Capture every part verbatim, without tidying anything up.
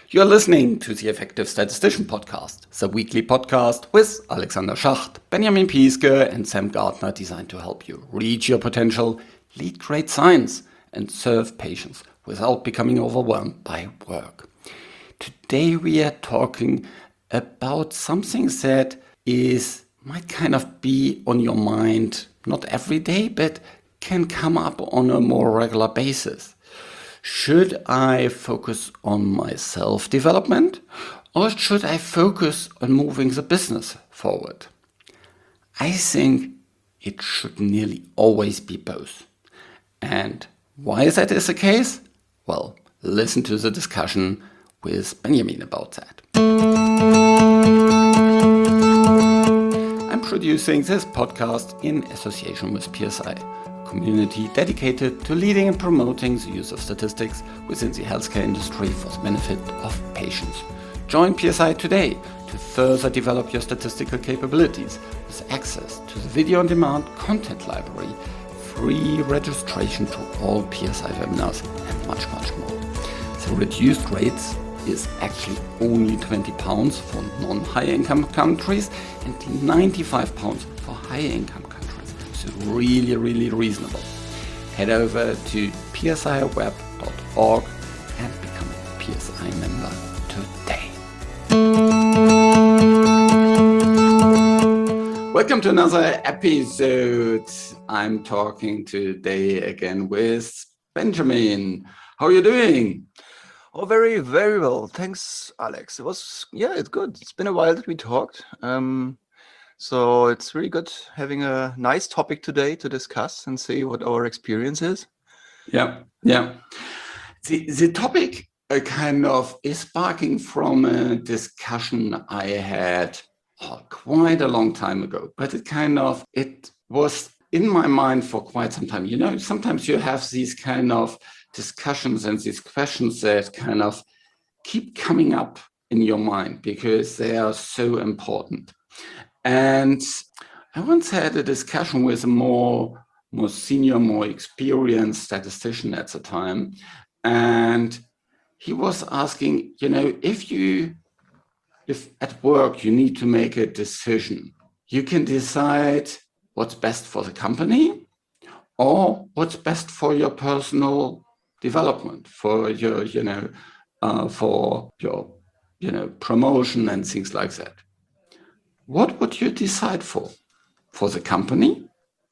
You're listening to the Effective Statistician Podcast, the weekly podcast with Alexander Schacht, Benjamin Piske, and Sam Gardner, designed to help you reach your potential, lead great science, and serve patients without becoming overwhelmed by work. Today we are talking about something that is might kind of be on your mind, not every day, but can come up on a more regular basis. Should I focus on my self-development, or should I focus on moving the business forward? I think it should nearly always be both. And why that is the case? Well, listen to the discussion with Benjamin about that. I'm producing this podcast in association with P S I, a community dedicated to leading and promoting the use of statistics within the healthcare industry for the benefit of patients. Join P S I today to further develop your statistical capabilities with access to the video-on-demand content library, free registration to all P S I webinars, and much, much more. The reduced rates is actually only twenty pounds for non-high income countries and ninety-five pounds for high income countries. So really, really reasonable. Head over to p s i web dot org and become a P S I member today. Welcome to another episode. I'm talking today again with Benjamin. How are you doing? Oh, very, very well. Thanks, Alex. It was, yeah, it's good. It's been a while that we talked. Um, so it's really good having a nice topic today to discuss and see what our experience is. Yeah, yeah. The, the topic uh, kind of is sparking from a discussion I had oh, quite a long time ago, but it kind of, it was in my mind for quite some time. You know, sometimes you have these kind of discussions and these questions that kind of keep coming up in your mind because they are so important. And I once had a discussion with a more, more senior, more experienced statistician at the time. And he was asking, you know, if you, if at work you need to make a decision, you can decide what's best for the company or what's best for your personal development, for your, you know, uh, for your, you know, promotion and things like that. What would you decide for? For the company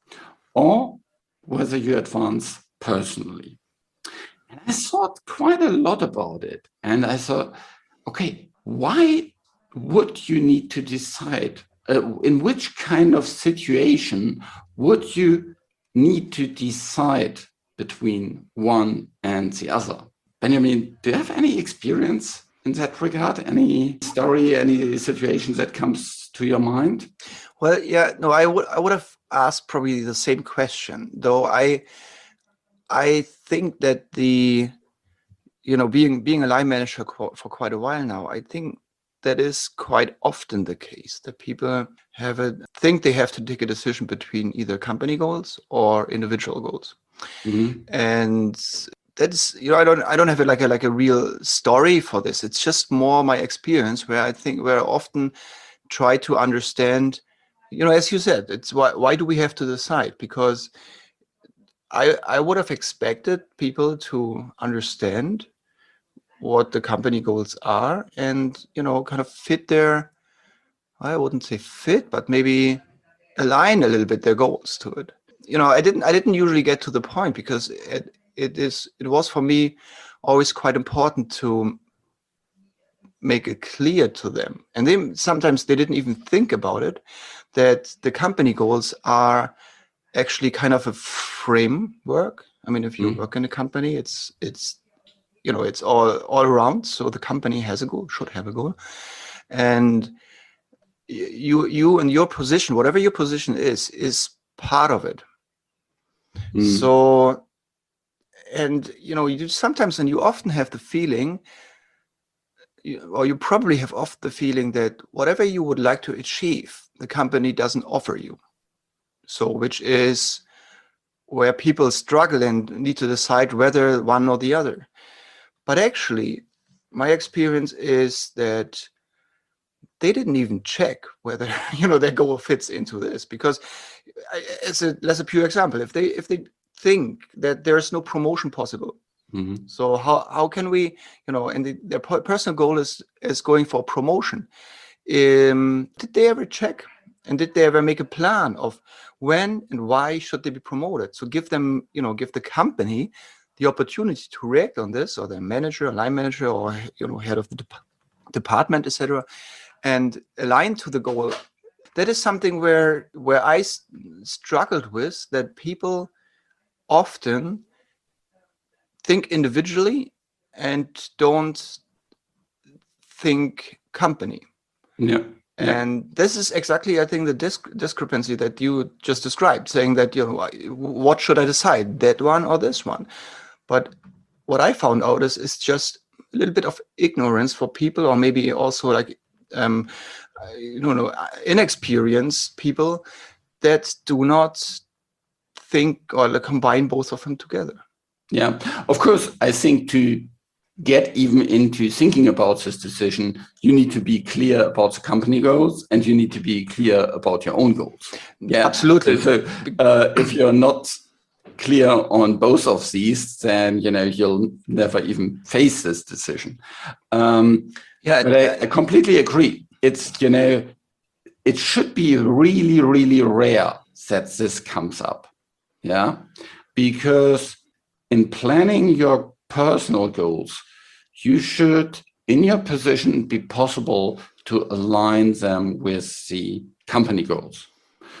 or whether you advance personally? And I thought quite a lot about it. And I thought, okay, why would you need to decide? Uh, in which kind of situation would you need to decide between one and the other? Benjamin, do you have any experience in that regard? Any story, any situation that comes to your mind? Well, yeah, no, I would I would have asked probably the same question, though I I think that the, you know, being being a line manager for, for quite a while now, I think that is quite often the case, that people have a think they have to take a decision between either company goals or individual goals. Mm-hmm. And that's, you know, I don't I don't have a, like a like a real story for this. It's just more my experience where I think where I often try to understand, you know, as you said, it's why why do we have to decide? Because I I would have expected people to understand what the company goals are and, you know, kind of fit their, I wouldn't say fit, but maybe align a little bit their goals to it. You know, I didn't I didn't usually get to the point because it it is it was for me always quite important to make it clear to them. And they sometimes they didn't even think about it, that the company goals are actually kind of a framework. I mean, if you mm. work in a company, it's it's you know, it's all all around. So the company has a goal, should have a goal. And you you and your position, whatever your position is, is part of it. Mm. So, and you know, you sometimes and you often have the feeling, or you probably have often the feeling that whatever you would like to achieve, the company doesn't offer you. So, which is where people struggle and need to decide whether one or the other. But actually, my experience is that they didn't even check whether, you know, their goal fits into this, because as a, as a pure example, if they if they think that there's no promotion possible, mm-hmm. so how how can we, you know, and the, their personal goal is is going for promotion. Um, did they ever check, and did they ever make a plan of when and why should they be promoted? So give them, you know, give the company the opportunity to react on this, or their manager, line manager, or, you know, head of the de- department, et cetera, and align to the goal. That is something where where I s- struggled with, that people often think individually and don't think company. Yeah. Yeah. And this is exactly, I think, the disc- discrepancy that you just described, saying that, you know, what should I decide, that one or this one? But what I found out is, is just a little bit of ignorance for people, or maybe also like, um, you know, inexperienced people that do not think or like combine both of them together. Yeah, of course, I think to get even into thinking about this decision, you need to be clear about the company goals, and you need to be clear about your own goals. Yeah, absolutely. So, so uh, if you're not clear on both of these, then, you know, you'll never even face this decision. Um, yeah, but I, I completely agree. It's, you know, it should be really, really rare that this comes up. Yeah, because in planning your personal goals, you should, in your position, be possible to align them with the company goals.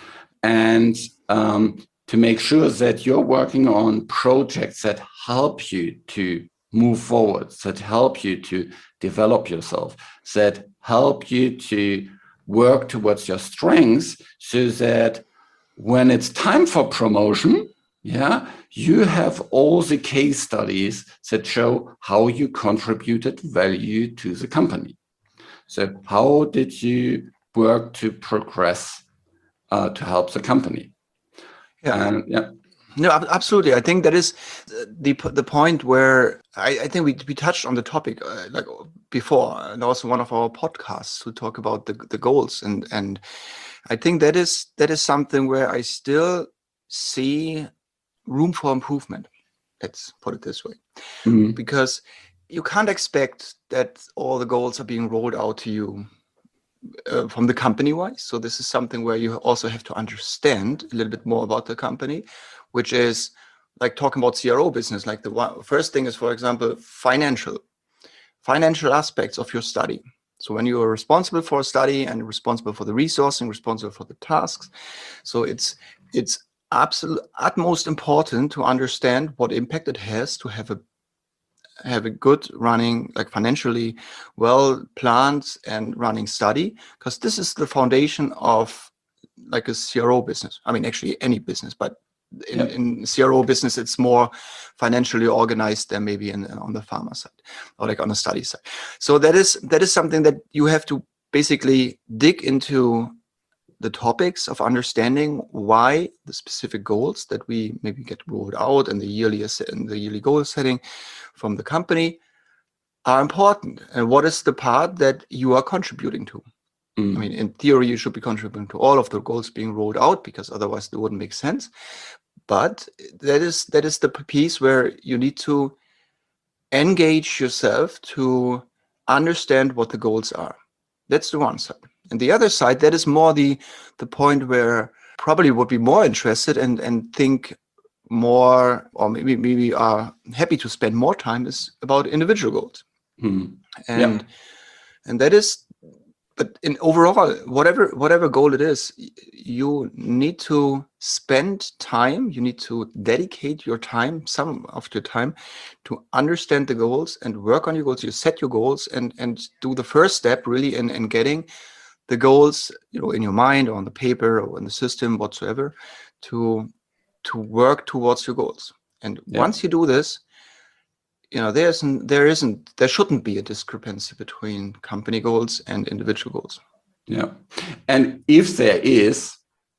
And um, to make sure that you're working on projects that help you to move forward, that help you to develop yourself, that help you to work towards your strengths, so that when it's time for promotion, yeah, you have all the case studies that show how you contributed value to the company. So how did you work to progress uh, to help the company? Yeah. Um, yeah. No, absolutely. I think that is the the point where I, I think we we touched on the topic uh, like before, and also one of our podcasts to talk about the the goals, and and I think that is that is something where I still see room for improvement. Let's put it this way, mm-hmm. because you can't expect that all the goals are being rolled out to you uh, from the company wise. So this is something where you also have to understand a little bit more about the company, which is like talking about C R O business. Like the one, first thing is, for example, financial, financial aspects of your study. So when you are responsible for a study and responsible for the resourcing, responsible for the tasks, so it's it's absolute utmost important to understand what impact it has to have a have a good running, like financially well planned and running study, because this is the foundation of like a C R O business. I mean, actually any business, but in, yep. in C R O business, it's more financially organized than maybe in, on the pharma side or like on the study side. So that is that is something that you have to basically dig into the topics of understanding why the specific goals that we maybe get rolled out in the yearly in the yearly goal setting from the company are important, and what is the part that you are contributing to. Mm. I mean, in theory, you should be contributing to all of the goals being rolled out, because otherwise it wouldn't make sense. But that is that is the piece where you need to engage yourself to understand what the goals are. That's the one side. And the other side, that is more the the point where probably would be more interested and and think more, or maybe maybe are happy to spend more time, is about individual goals. Hmm. And yep. and that is, but in overall, whatever whatever goal it is, you need to spend time, you need to dedicate your time, some of your time, to understand the goals and work on your goals. You set your goals and and do the first step really in, in getting the goals, you know, in your mind or on the paper or in the system whatsoever, to to work towards your goals. And yeah. once you do this, you know, there isn't, there isn't, there shouldn't be a discrepancy between company goals and individual goals. Yeah, and if there is,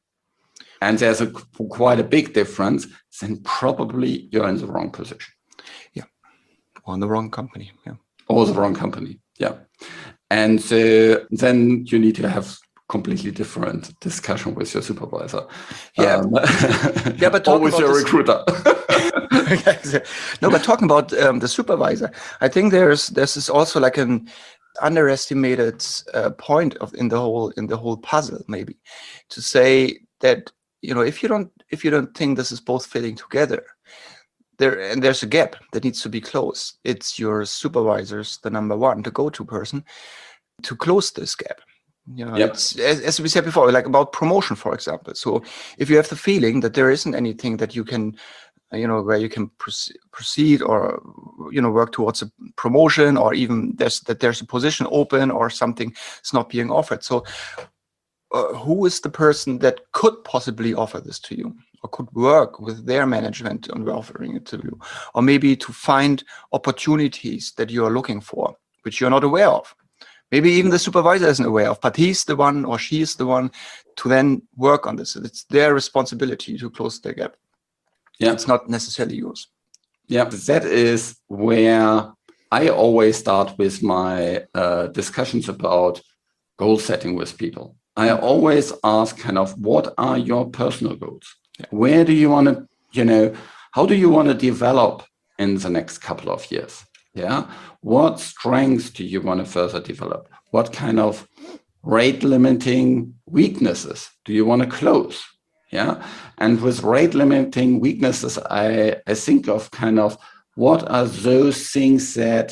and there's a quite a big difference, then probably you're in the wrong position. Yeah, or in the wrong company. Yeah. or the wrong company. Yeah. And uh, then you need to have completely different discussion with your supervisor. Yeah. Um, yeah, but or with your this, recruiter. no, but talking about um, the supervisor, I think there's there's this also like an underestimated uh, point of in the whole in the whole puzzle, maybe, to say that, you know, if you don't if you don't think this is both fitting together, there and there's a gap that needs to be closed. It's your supervisors, the number one, the go-to person, to close this gap. You know, yep. It's as, as we said before, like about promotion, for example. So if you have the feeling that there isn't anything that you can, you know, where you can proceed or, you know, work towards a promotion, or even there's that there's a position open or something is not being offered. So uh, who is the person that could possibly offer this to you, or could work with their management on offering it to you, or maybe to find opportunities that you are looking for, which you're not aware of? Maybe even the supervisor isn't aware of, but he's the one or she is the one to then work on this. It's their responsibility to close the gap. Yeah. It's not necessarily yours. Yeah, that is where I always start with my uh, discussions about goal setting with people. I always ask kind of, what are your personal goals? Yeah. Where do you want to, you know, how do you want to develop in the next couple of years? Yeah. What strengths do you want to further develop? What kind of rate limiting weaknesses do you want to close? Yeah. And with rate limiting weaknesses, I, I think of kind of what are those things that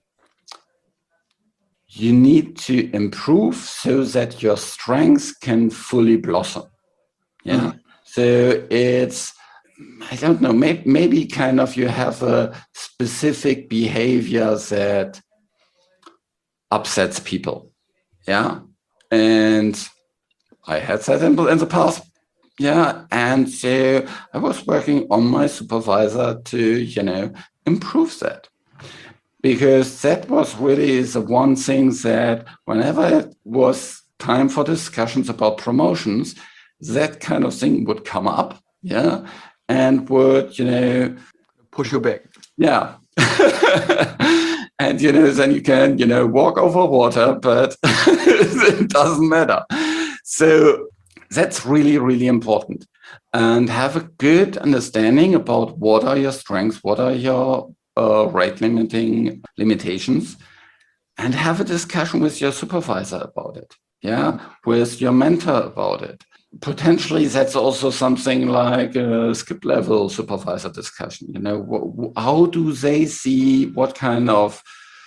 you need to improve so that your strengths can fully blossom. Yeah. Mm-hmm. So it's, I don't know, maybe, maybe kind of you have a specific behavior that upsets people. Yeah. And I had that in, in the past. Yeah. And so I was working on my supervisor to, you know, improve that. Because that was really the one thing that whenever it was time for discussions about promotions, that kind of thing would come up. Yeah. And would, you know, push you back. Yeah. And, you know, then you can, you know, walk over water, but it doesn't matter. So that's really, really important. And have a good understanding about what are your strengths, what are your uh, rate limiting limitations, and have a discussion with your supervisor about it. Yeah. With your mentor about it. Potentially, that's also something like a skip level supervisor discussion. You know, how do they see what kind of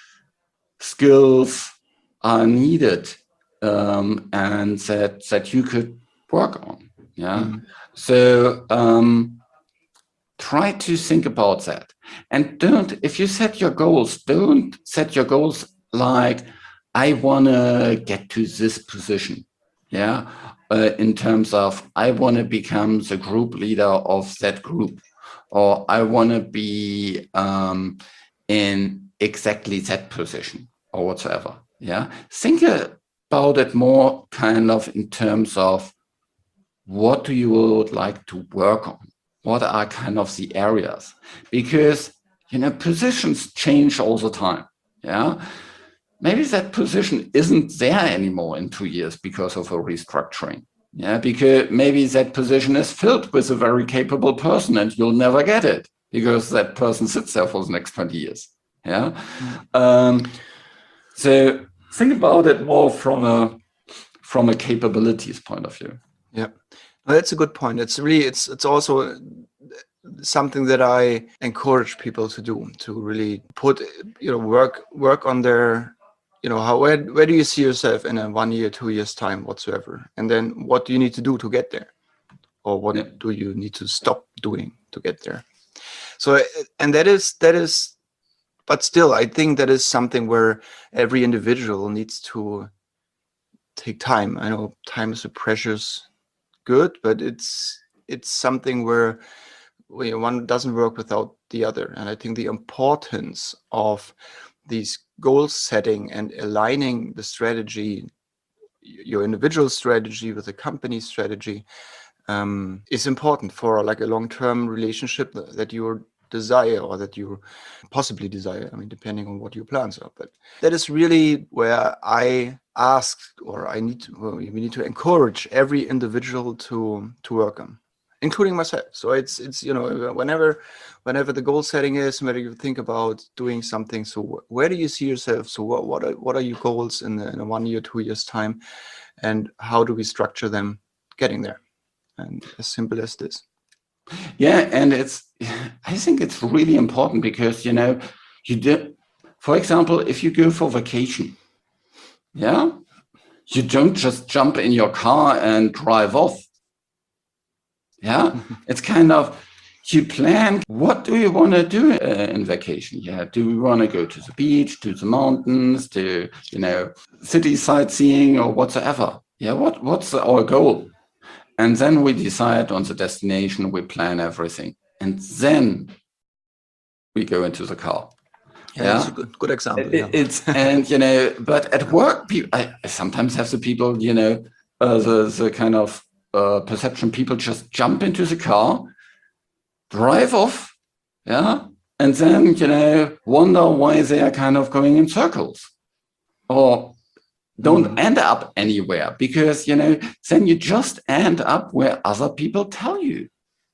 skills are needed, um, and that that you could work on? Yeah. Mm-hmm. So um, try to think about that, and don't. If you set your goals, don't set your goals like, I want to get to this position. Yeah. Uh, in terms of, I want to become the group leader of that group, or I want to be um, in exactly that position or whatsoever. Yeah. Think about it more kind of in terms of, what do you would like to work on? What are kind of the areas? Because, you know, positions change all the time. Yeah. Maybe that position isn't there anymore in two years because of a restructuring. Yeah, because maybe that position is filled with a very capable person and you'll never get it because that person sits there for the next twenty years. Yeah. Mm-hmm. Um, so think about it more from a from a capabilities point of view. Yeah, well, that's a good point. It's really it's it's also something that I encourage people to do, to really put, you know, work work on their, you know, how where where do you see yourself in a one year, two years time whatsoever, and then what do you need to do to get there, or what yeah. do you need to stop doing to get there? So, and that is that is, but still, I think that is something where every individual needs to take time. I know time is a precious good, but it's it's something where one doesn't work without the other. And I think the importance of these goal setting and aligning the strategy, your individual strategy with the company strategy, um, is important for like a long-term relationship that you're desire, or that you possibly desire. I mean, depending on what your plans are. But that is really where I ask, or I need to, well, we need to encourage every individual to to work on, including myself. So it's it's you know whenever whenever the goal setting is, whether you think about doing something. So where do you see yourself? So what what are what are your goals in, the, in a one year, two years time, and how do we structure them getting there? And as simple as this. Yeah, and it's, I think it's really important because, you know, you did, for example, if you go for vacation, yeah, you don't just jump in your car and drive off. Yeah, it's kind of, you plan, what do you want to do uh, in vacation? Yeah, do we want to go to the beach, to the mountains, to, you know, city sightseeing or whatsoever? Yeah, what what's our goal? And then we decide on the destination, we plan everything. And then we go into the car. Yeah, yeah? That's a good, good example. It, yeah. It's, and, you know, but at work, I, I sometimes have the people, you know, uh, the, the kind of uh, perception, people just jump into the car, drive off, yeah, and then, you know, wonder why they are kind of going in circles. Or don't mm-hmm. end up anywhere, because, you know, then you just end up where other people tell you.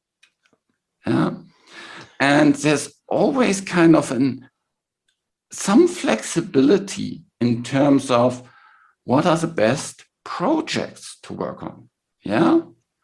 Yeah. And there's always kind of an, some flexibility in terms of what are the best projects to work on. Yeah.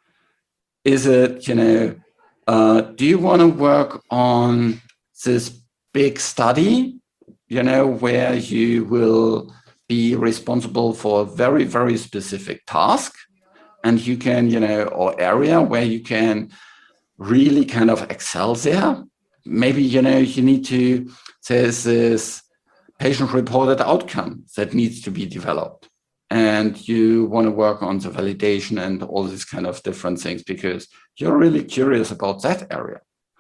Is it, you know, uh, do you want to work on this big study, you know, where you will be responsible for a very, very specific task, and you can, you know, or area where you can really kind of excel there. Maybe, you know, you need to, there's this patient-reported outcome that needs to be developed, and you want to work on the validation and all these kind of different things because you're really curious about that area.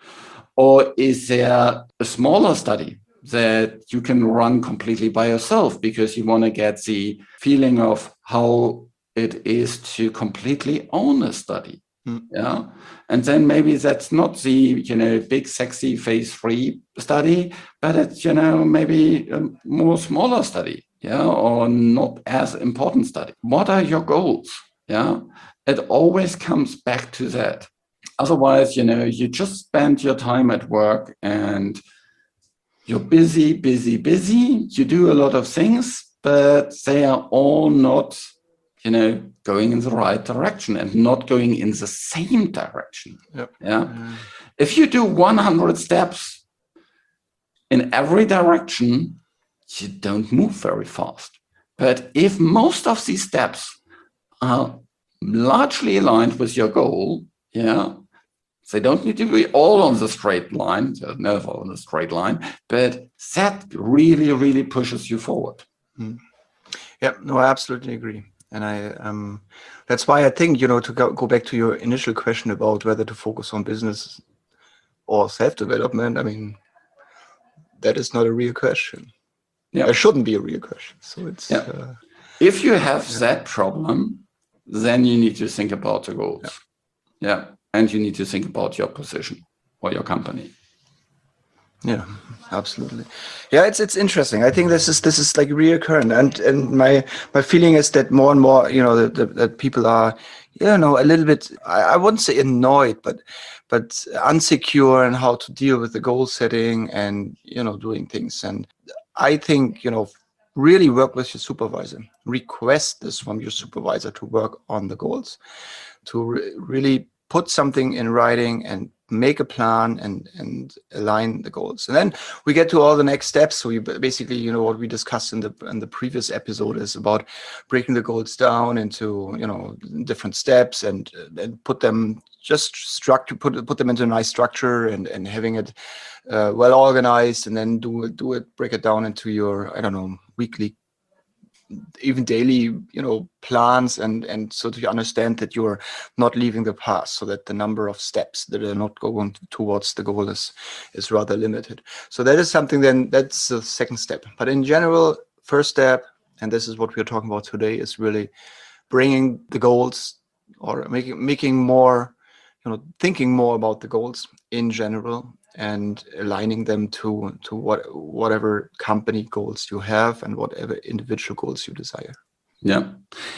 Or is there a smaller study that you can run completely by yourself because you want to get the feeling of how it is to completely own a study? Mm. Yeah. And then maybe that's not the, you know, big, sexy phase three study, but it's, you know, maybe a more smaller study, yeah, or not as important study. What are your goals? Yeah. It always comes back to that. Otherwise, you know, you just spend your time at work and you're busy, busy, busy. You do a lot of things, but they are all not, you know, going in the right direction and not going in the same direction. Yep. Yeah. Mm. If you do one hundred steps in every direction, you don't move very fast. But if most of these steps are largely aligned with your goal, yeah, they don't need to be all on the straight line, they're never on the straight line, but that really, really pushes you forward. Mm. Yeah, no, I absolutely agree. And I, um, that's why I think, you know, to go, go back to your initial question about whether to focus on business or self-development, I mean, that is not a real question. Yeah. It shouldn't be a real question. So it's... Yeah. Uh, if you have yeah. that problem, then you need to think about the goals. Yeah. yeah. And you need to think about your position or your company. Yeah, absolutely. Yeah, it's it's interesting. I think this is this is like reoccurring, and and my my feeling is that more and more, you know, that that people are, you know, a little bit, I, I wouldn't say annoyed, but but unsecure in how to deal with the goal setting and, you know, doing things. And I think, you know, really work with your supervisor. Request this from your supervisor to work on the goals, to re really put something in writing and make a plan and and align the goals. And then we get to all the next steps. So we basically, you know, what we discussed in the in the previous episode is about breaking the goals down into, you know, different steps and and put them just structure put put them into a nice structure and and having it uh, well organized, and then do do it break it down into your, I don't know, weekly, even daily, you know, plans, and and so to understand that you're not leaving the path, so that the number of steps that are not going towards the goal is is rather limited. So that is something, then that's the second step. But in general, first step, and this is what we're talking about today, is really bringing the goals, or making making more, you know, thinking more about the goals in general, and aligning them to to what whatever company goals you have and whatever individual goals you desire. Yeah.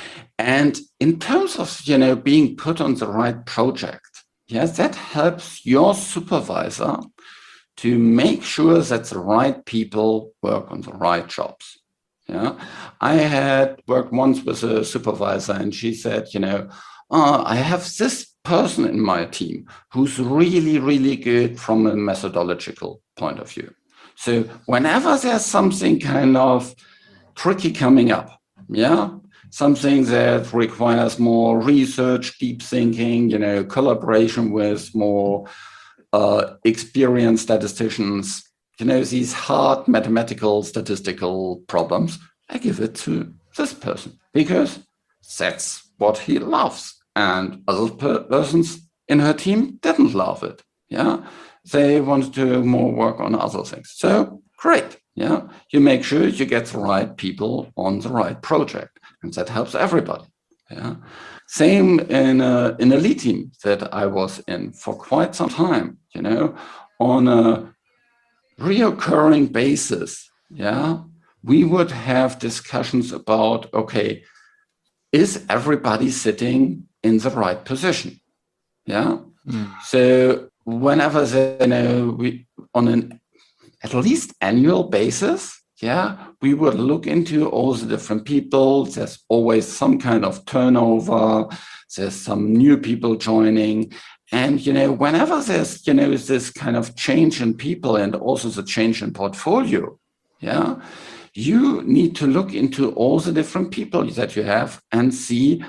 And in terms of, you know, being put on the right project, yes, that helps your supervisor to make sure that the right people work on the right jobs. Yeah, I had worked once with a supervisor, and she said, you know, oh, I have this person in my team who's really, really good from a methodological point of view. So whenever there's something kind of tricky coming up, yeah, something that requires more research, deep thinking, you know, collaboration with more uh, experienced statisticians, you know, these hard mathematical statistical problems, I give it to this person because that's what he loves. And other per persons in her team didn't love it. Yeah, they wanted to do more work on other things. So great. Yeah, you make sure you get the right people on the right project, and that helps everybody. Yeah, same in a, in a lead team that I was in for quite some time. You know, on a reoccurring basis. Yeah, we would have discussions about, okay, is everybody sitting in the right position? Yeah. Mm. So whenever they, you know, we on an at least annual basis, yeah, we would look into all the different people. There's always some kind of turnover. There's some new people joining. And, you know, whenever there's, you know, this kind of change in people and also the change in portfolio, yeah, you need to look into all the different people that you have and see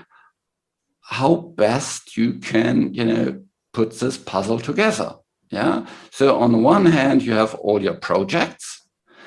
how best you can, you know, put this puzzle together. Yeah. So on the one hand, you have all your projects,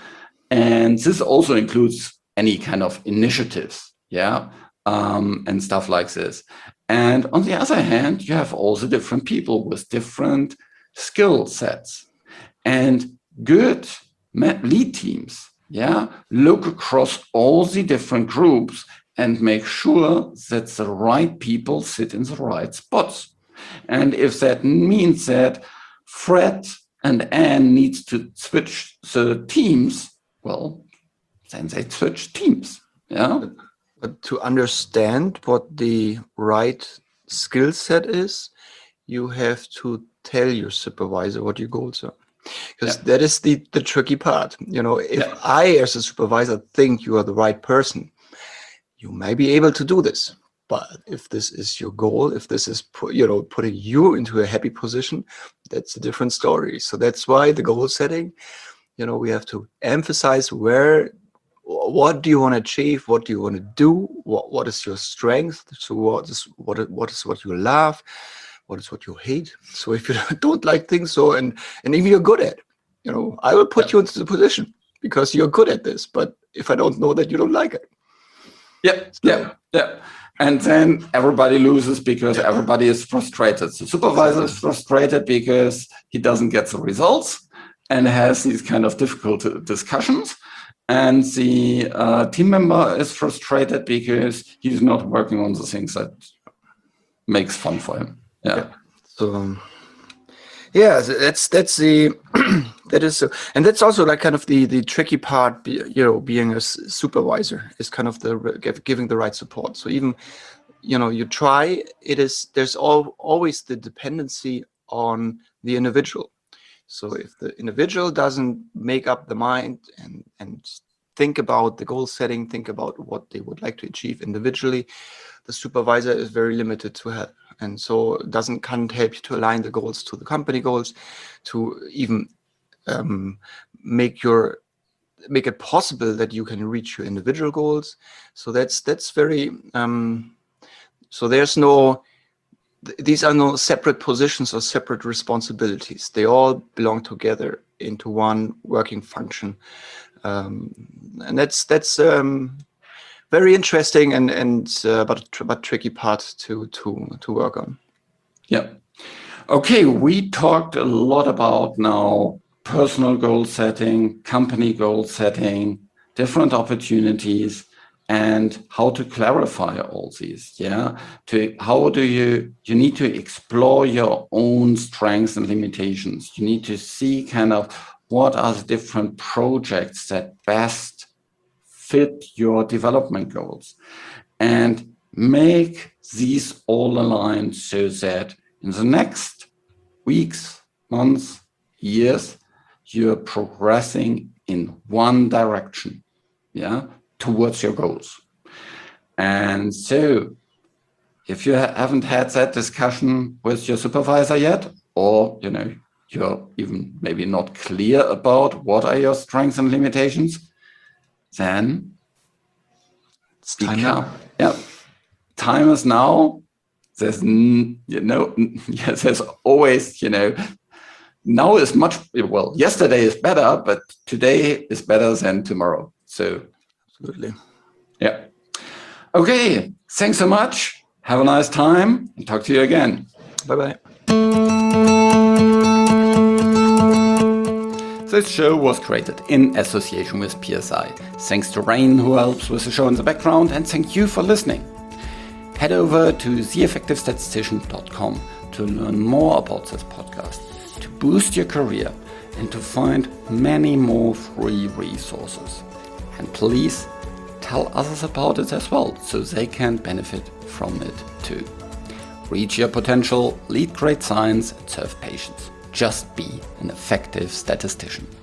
and this also includes any kind of initiatives. Yeah. Um, and stuff like this. And on the other hand, you have all the different people with different skill sets, and good lead teams. Yeah. Look across all the different groups and make sure that the right people sit in the right spots. And if that means that Fred and Anne needs to switch the teams, well, then they switch teams. Yeah. But, but to understand what the right skill set is, you have to tell your supervisor what your goals are. Because yeah. that is the, the tricky part. You know, if yeah. I, as a supervisor, think you are the right person, you may be able to do this. But if this is your goal, if this is, put, you know, putting you into a happy position, that's a different story. So that's why the goal setting, you know, we have to emphasize where, what do you want to achieve? What do you want to do? What, what is your strength? So what is, what, what is what you love? What is what you hate? So if you don't like things, so, and, and if you're good at, you know, I will put yeah. you into the position because you're good at this. But if I don't know that you don't like it. Yeah, so, yeah, yeah. And then everybody loses because everybody is frustrated. The supervisor is frustrated because he doesn't get the results and has these kind of difficult discussions. And the uh, team member is frustrated because he's not working on the things that makes fun for him. Yeah. yeah. So, um, yeah, that's that's the that is, and that's also like kind of the the tricky part. You know, being a supervisor is kind of the giving the right support. So even, you know, you try. It is there's all always the dependency on the individual. So if the individual doesn't make up the mind and and think about the goal setting, think about what they would like to achieve individually, the supervisor is very limited to help. And so it doesn't can't help you to align the goals to the company goals, to even um, make your make it possible that you can reach your individual goals. So that's that's very um, so there's no these are no separate positions or separate responsibilities. They all belong together into one working function, um, and that's that's. Um, Very interesting and and uh, but but tricky part to to to work on. Yeah. Okay, we talked a lot about now personal goal setting, company goal setting, different opportunities, and how to clarify all these. Yeah, to how do you you need to explore your own strengths and limitations. You need to see kind of what are the different projects that best fit your development goals, and make these all aligned so that in the next weeks, months, years, you're progressing in one direction, yeah, towards your goals. And so if you haven't had that discussion with your supervisor yet, or, you know, you're even maybe not clear about what are your strengths and limitations, then it's time now. Yeah, time is now. There's, you know, yes, there's always, you know, now is much, well, yesterday is better, but today is better than tomorrow. So, absolutely. Yeah. Okay. Thanks so much. Have a nice time and talk to you again. Bye-bye. This show was created in association with P S I. Thanks to Rain, who helps with the show in the background, and thank you for listening. Head over to the effective statistician dot com to learn more about this podcast, to boost your career, and to find many more free resources. And please tell others about it as well, so they can benefit from it too. Reach your potential, lead great science, and serve patients. Just be an effective statistician.